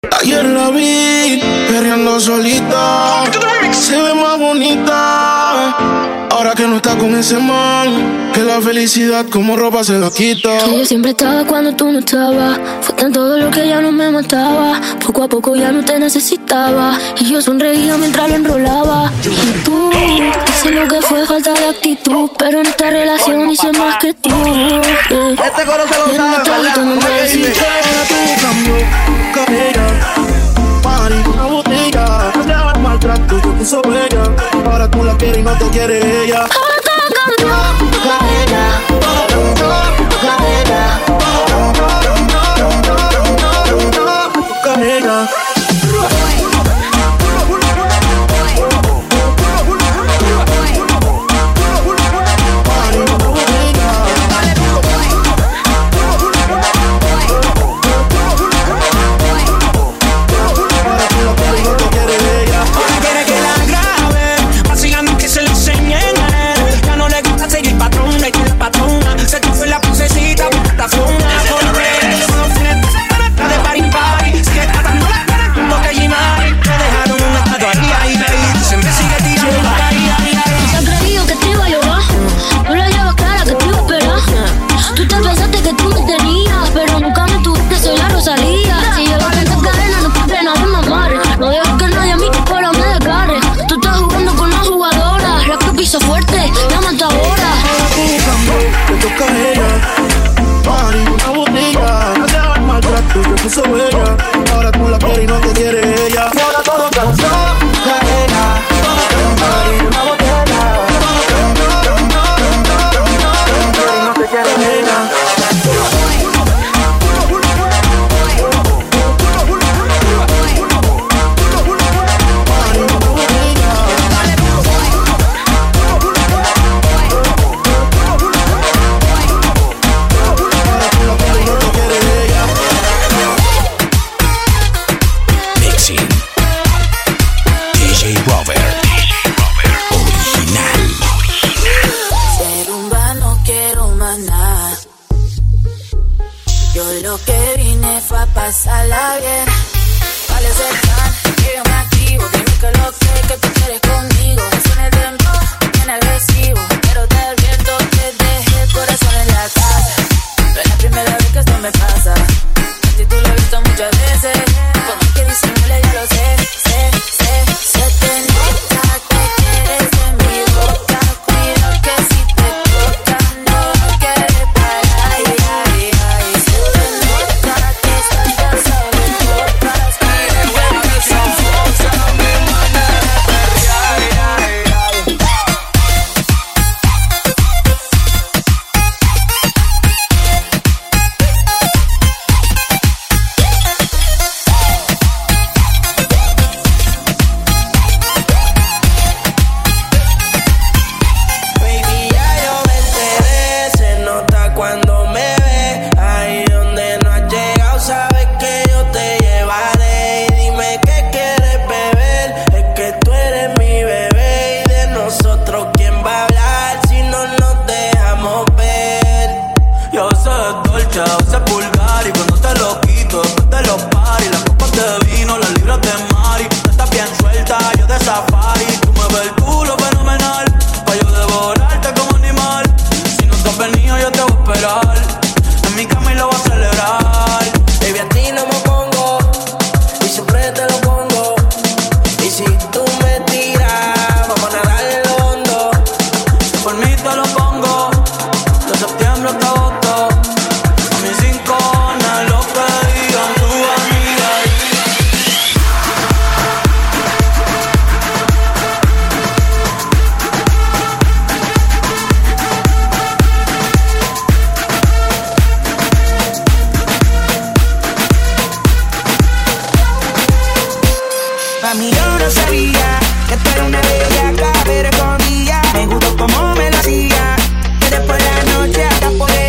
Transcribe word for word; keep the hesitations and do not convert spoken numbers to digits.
Ayer la vi perreando solita, se ve más bonita. Ahora que no está con ese man, que la felicidad como ropa se la quita. Que yo siempre estaba cuando tú no estabas. Fue tan todo lo que ya no me mataba. Poco a poco ya no te necesitaba. Y yo sonreía mientras lo enrolaba. Y tú, sé lo que fue falta de actitud, pero en esta relación hice más que tú. eh. Este coro se lo sabe, ¿verdad? No me decís que ahora tú cambió, carrera, party, una botella. Cambiaba el maltrato, yo puso bella. Ahora tú la quieres y no te quiere ella. Ahora todo cambió, Carrera, carrera, carrera. Puso bella, ahora tú la quieres y no te quiere ella. Y ahora todo cansó, cadena, una botella, y no te quiere ella. Pasarla bien, ¿cuál es el plan? Que yo me activo, dime que lo que, que tú quieres conmigo. Suena el dembow, viene agresivo, pero te advierto que dejé el corazón en la casa. No es la primera vez que esto me pasa, a ti tú lo he visto muchas veces. Por más que disimule ya lo sé, sé, sé, sé te nota que quieres de mi boca. Cuido que si te toca no quieres parar, ay, ay, ay. Se te nota que estás cansado de todas, quieres bueno que esa fuerza me manda a perrear, ay, ay, ay. Baby, ya yo me enteré, se nota cuando me ve. Ahí donde no has llegado, sabes que yo te llevaré. Y dime qué quieres beber, es que tú eres mi bebé. Y de nosotros, ¿quién va a hablar si no nos dejamos ver? Yo sé dolce, yo sé vulgar. Y cuando te lo quito, después de los party, las copas de vino, las libras de mari. Tú estás bien suelta, yo de safari. Tú me ves el culo fenomenal, pa' yo devorarte como animal. Si no te has venido, yo te voy a esperar. En mi cama y lo voy a celebrar. Baby, a ti no me pongo, y siempre te lo pongo. Y si tú me tiras, vamos a nadar en lo hondo. Si por mí te lo pongo, de septiembre hasta agosto. A mis cinco cojones lo que digan tu amiga. Mami, yo no sabía que tú eras una bella, pero escondía. Me gustó como me lo hacía, que después de la noche hasta por